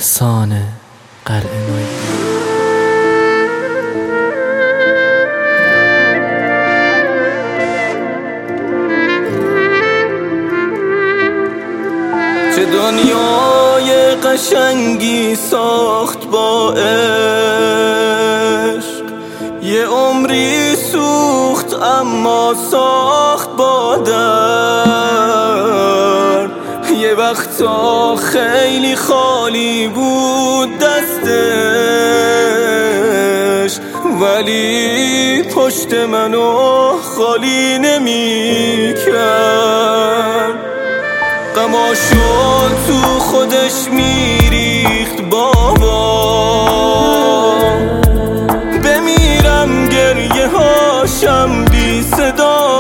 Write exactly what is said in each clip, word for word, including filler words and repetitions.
احسان قلعه نویی. چه دنیای قشنگی ساخت با عشق، یه عمری سوخت اما ساخت با درد. یه وقتا خیلی خالی بود دستش، ولی پشت منو خالی نمی کرد. غماشو تو خودش میریخت بابا، بمیرم گریه هاشم بی صدا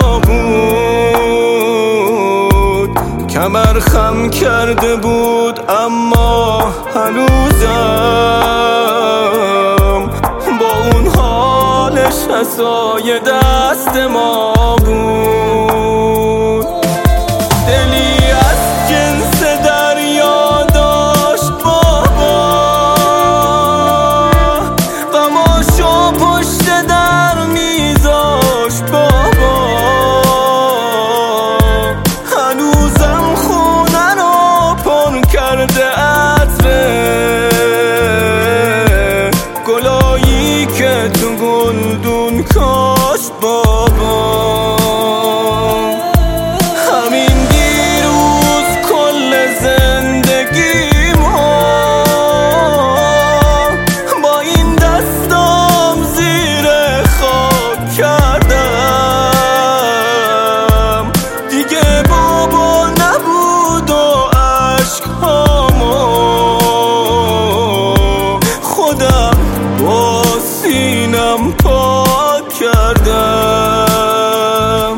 بود. کمر خم کرده بود اما هنوزم با اون حالش عصای دست ما بود. دلی از جنس دریا داشت بابا، غماشو پشت در میذاشت بابا. هنوزم خونه رو پر کرده عطره، گلایی که تو گلدون کاشت بابا. با سینم پاک کردم.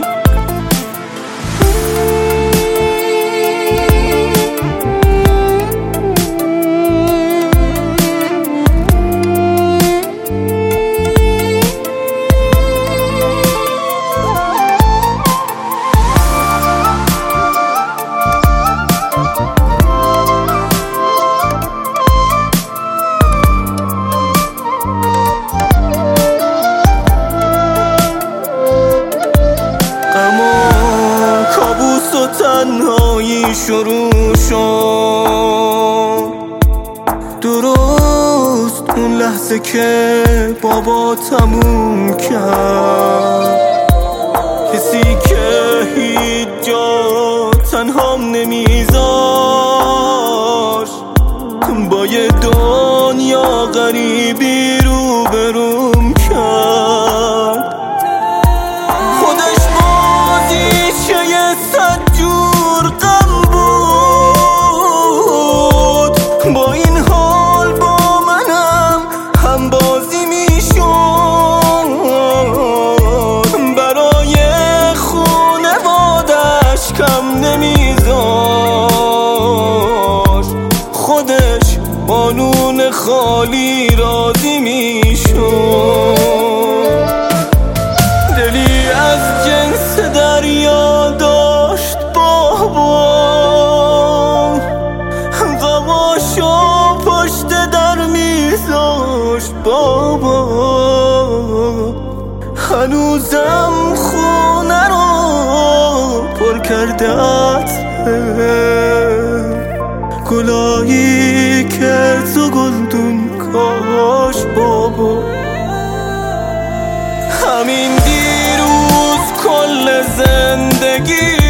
تنهایی شروع شد درست اون لحظه که بابا تموم کرد. کسی که هیچ جا تنهام نمیذاشت، با یه دنیا غریبی روبروم کرد. خودش بازیچه صد جور غم بود، با این حال با منم هم بازی میشد. برای خونوادش کم نمیذاشت، خودش قانون خالی راضی میشد. دلی از جنس دریا داشت بابا، غماشو پشت در میذاشت بابا. هنوزم خونه رو پر کرده عطره، گلایی که تو گلدون کاشت بابا. همین دیروز کل زندگی